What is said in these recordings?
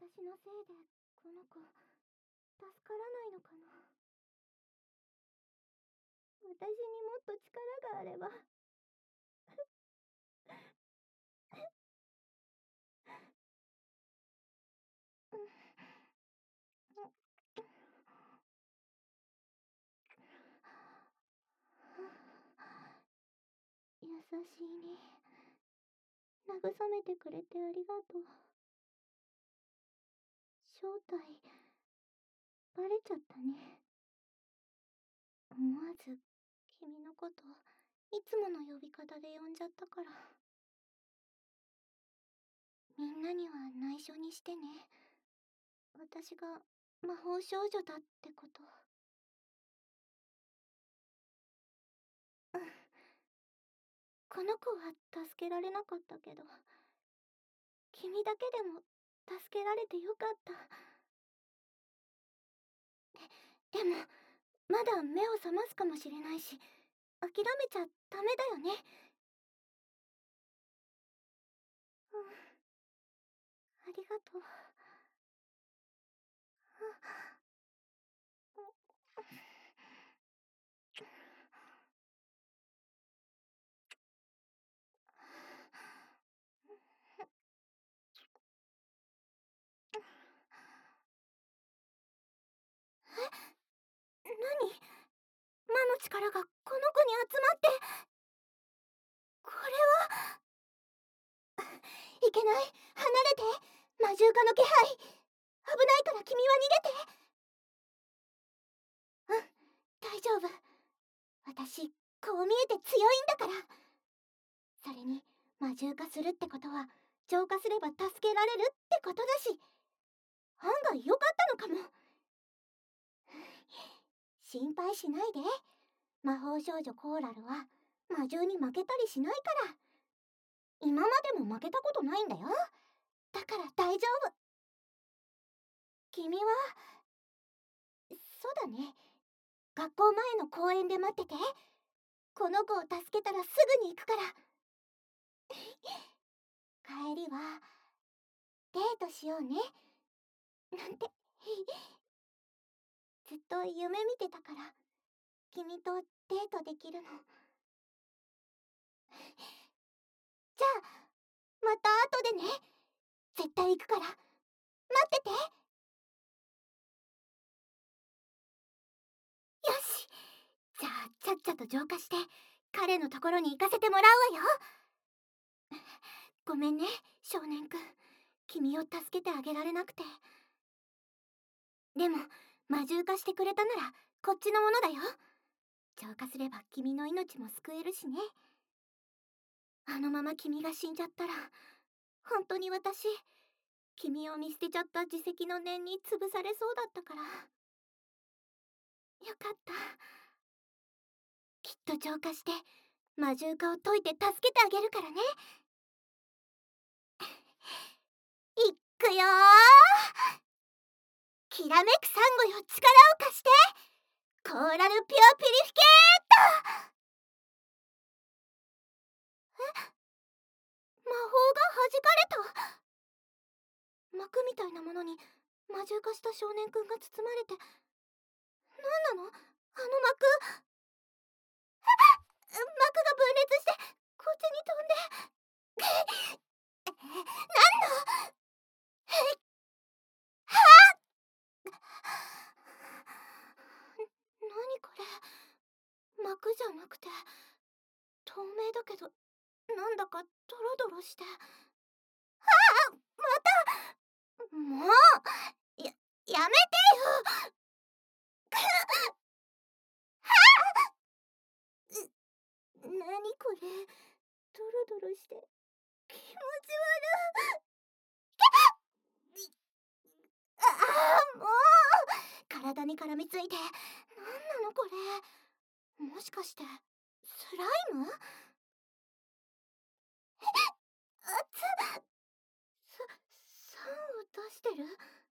私のせいでこの子助からないのかな。私にもっと力があれば。優しいね。慰めてくれてありがとう。正体バレちゃったね。思わず君のこといつもの呼び方で呼んじゃったから。みんなには内緒にしてね。私が魔法少女だってこと。うん。この子は助けられなかったけど、君だけでも助けられてよかった。でもまだ目を覚ますかもしれないし、諦めちゃダメだよね。うん、ありがとう。何？魔の力がこの子に集まって。これはいけない。離れて。魔獣化の気配。危ないから君は逃げて。うん、大丈夫。私こう見えて強いんだから。それに魔獣化するってことは浄化すれば助けられるってことだし、案外良かったのかも。心配しないで。魔法少女コーラルは魔獣に負けたりしないから。今までも負けたことないんだよ。だから大丈夫。君はそうだね、学校前の公園で待ってて。この子を助けたらすぐに行くから。帰りはデートしようねなんて。ずっと夢見てたから、君とデートできるの。じゃあまた後でね。絶対行くから待ってて。よし、じゃあちゃっちゃと浄化して彼のところに行かせてもらうわよ。ごめんね少年くん、君を助けてあげられなくて。でも魔獣化してくれたならこっちのものだよ。浄化すれば君の命も救えるしね。あのまま君が死んじゃったら、本当に私、君を見捨てちゃった自責の念に潰されそうだったから。よかった。きっと浄化して魔獣化を解いて助けてあげるからね。いっくよー。きらめくサンゴよ、力を貸して。コーラルピュアピリフィケート。魔法が弾かれた。膜みたいなものに魔獣化した少年くんが包まれて。何なのあの膜。膜が分裂してこっちに飛んで。何の。何これ。膜じゃなくて透明だけど、なんだかドロドロして。また。もうやめてよ。何これ、ドロドロして気持ち悪い。もう体に絡みついて。何なのこれ。もしかしてスライム。あっつ。酸を出してる。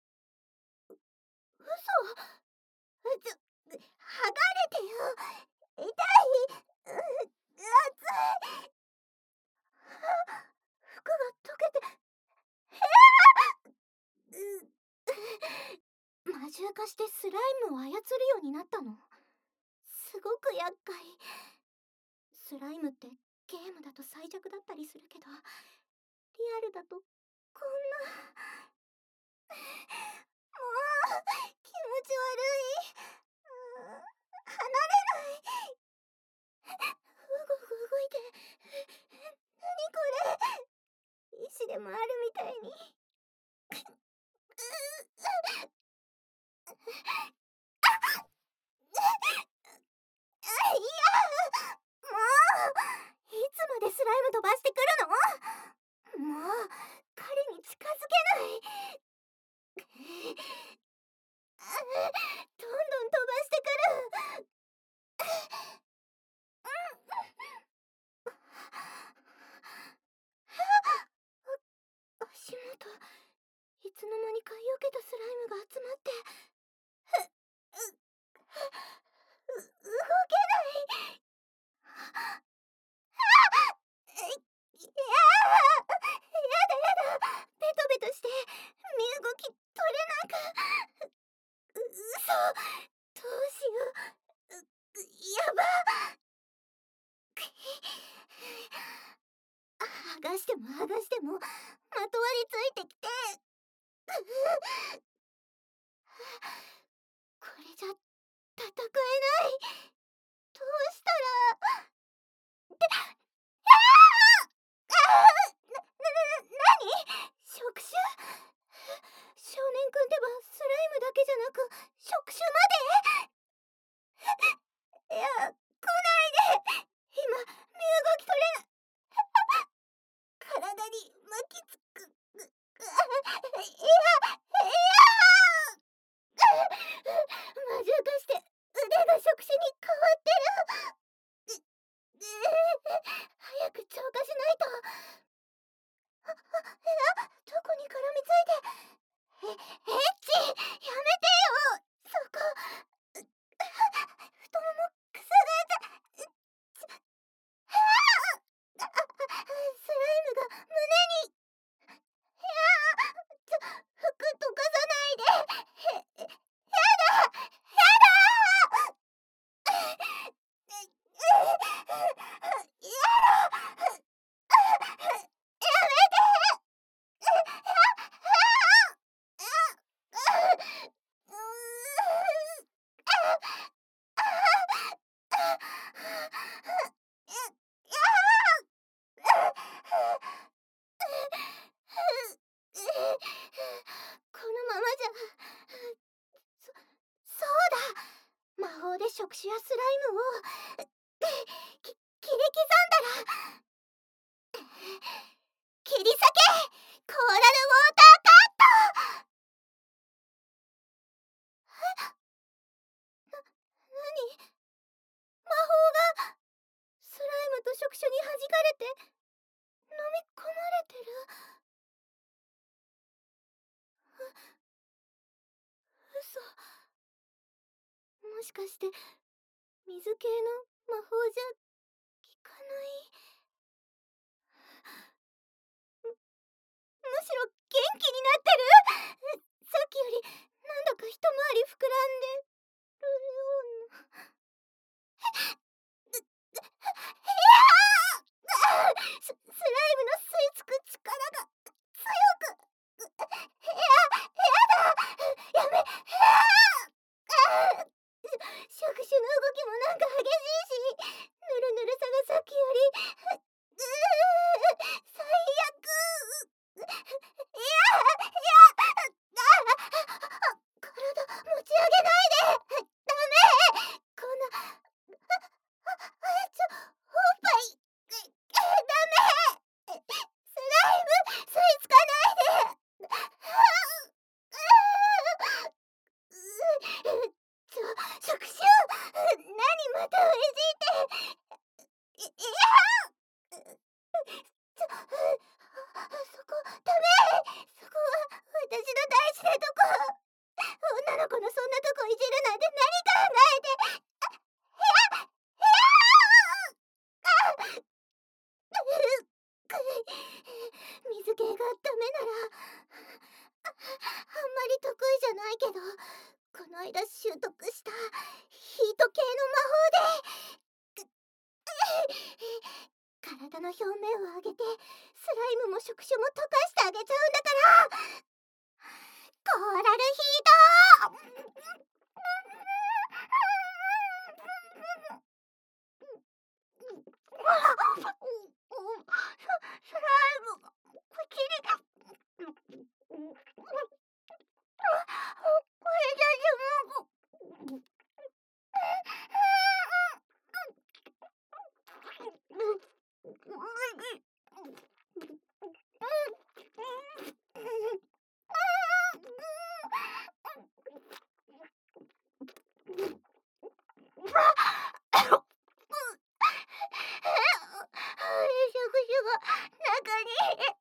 嘘。剥がれてよ。痛い。熱い。服が溶けて。 やかしてスライムを操るようになったの。すごく厄介。スライムってゲームだと最弱だったりするけど、リアルだとこんな。もう気持ち悪い。離れない。うごうご動いて。何これ。石でもあるみたいに。いや、もういつまでスライム飛ばしてくるの。もう彼に近づけない。どんどん飛ばしてくる。足元、いつの間にか避けたスライムが集まって、動けない。やだ、ベトベトして身動き取れなく。嘘、どうしよう。やば。剥がしても剥がしてもまとわりついてきて。これじゃ戦えない。どうしたら。何？触手？少年くんってばスライムだけじゃなく触手まで？いや、来ないで。今身動き取れない。体に巻きつく。いや魔獣化して腕が触手に変わってる。早く浄化しないと。どこに絡みついて。エッチ、やめてよ。そこ。太ももくすぐって。スライムが胸に。服溶かさないで。やだ。このままじゃ。そうだ。魔法で触手やスライムを切り刻んだら。切り裂けコーラルウォーターカット。何？魔法がスライムと触手に弾かれて飲み込まれてる。嘘。もしかして水系の魔法じゃ効かない？むしろ元気になってる。さっきよりなんだか一回り膨らんでるような。スライムの吸い付く力が強く。やめ。触手の動きもなんか激しいし、ぬるぬるさがさっきより。最悪。体持ち上げないで。ダメ。こんな。おっぱい。ダメ。スライム吸い付かないで。触手。何またうじいて。そこダメ。そこは私の大事なとこ。女の子のそんなとこいじるなんて何考えて。水系がダメならあんまり得意じゃないけど、この間習得したヒート系の魔法で体の表面を上げてスライムも触手も溶かしてあげちゃうんだから。コーラルヒートスライムが口にこれじゃジュモグ触手が中に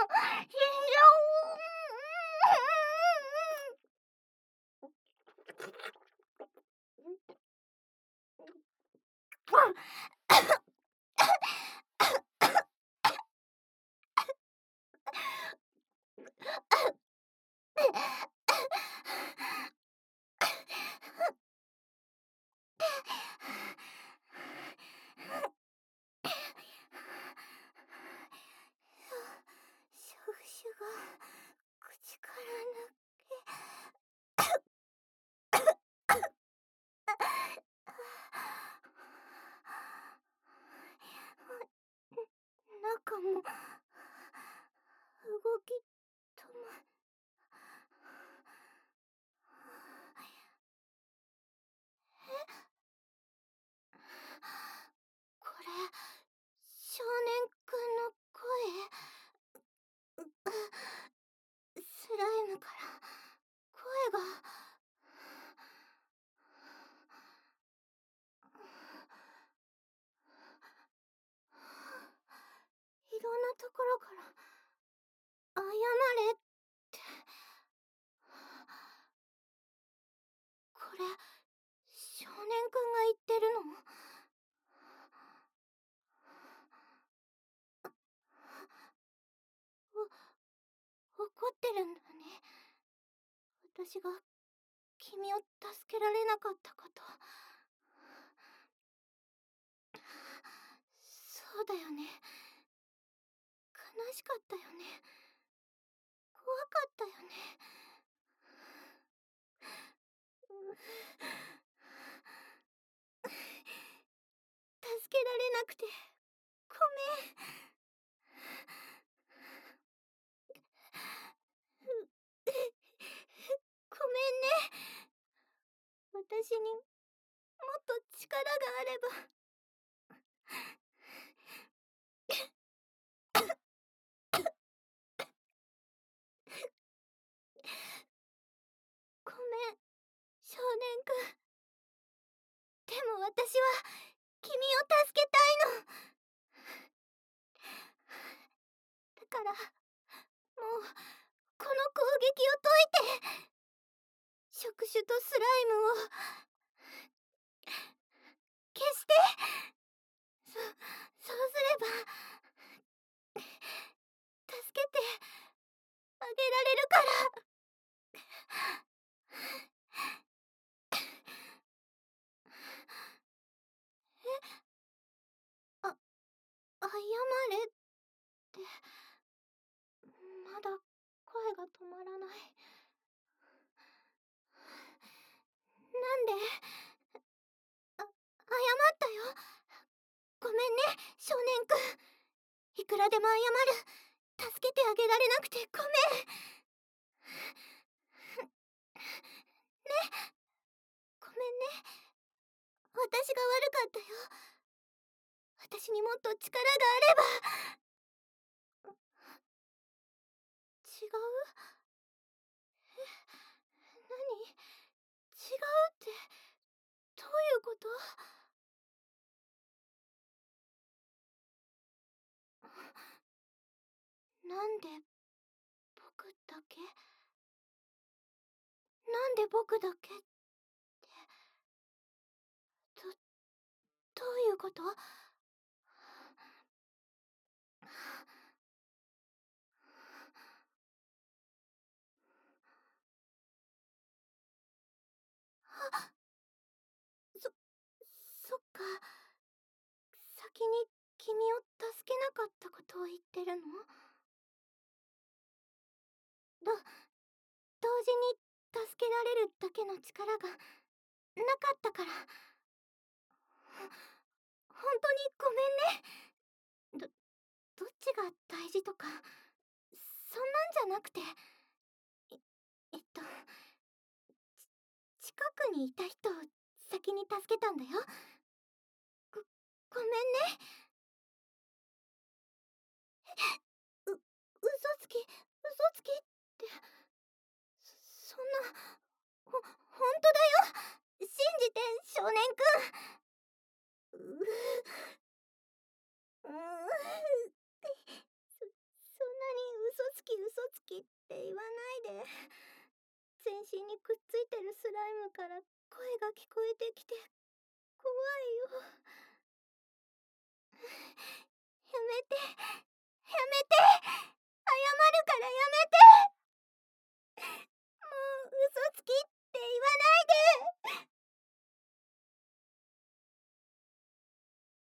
死んじゃおう。触手が口から抜中も動き止まこれ少年くんの声。スライムから声がいろんなところから謝れってこれ少年くんが言ってるの？怒ってるんだね。私が君を助けられなかったこと。そうだよね。悲しかったよね。怖かったよね。助けられなくてごめん。ごめんね。私にもっと力があれば。ごめん、少年くん。でも私は君を助けたいの。だからもうこの攻撃を解いて、触手とスライムを消して。そうすれば助けてあげられるから。あ、謝れってまだ声が止まらない。なんで？謝ったよ。ごめんね、少年くん。いくらでも謝る。助けてあげられなくてごめん。ね、ごめんね。私が悪かったよ。私にもっと力があれば。違う？何？違うってどういうこと？なんで僕だけ？なんで僕だけって、どういうこと？そそっか。先に君を助けなかったことを言ってるの？同時に助けられるだけの力がなかったから。本当にごめんね。どっちが大事とかそんなんじゃなくて、えっと近くにいた人を先に助けたんだよ。ごめんね。嘘つきってそんな。本当だよ。信じて少年くん。そんなに嘘全身にくっついてるスライムから声が聞こえてきて怖いよ。やめて。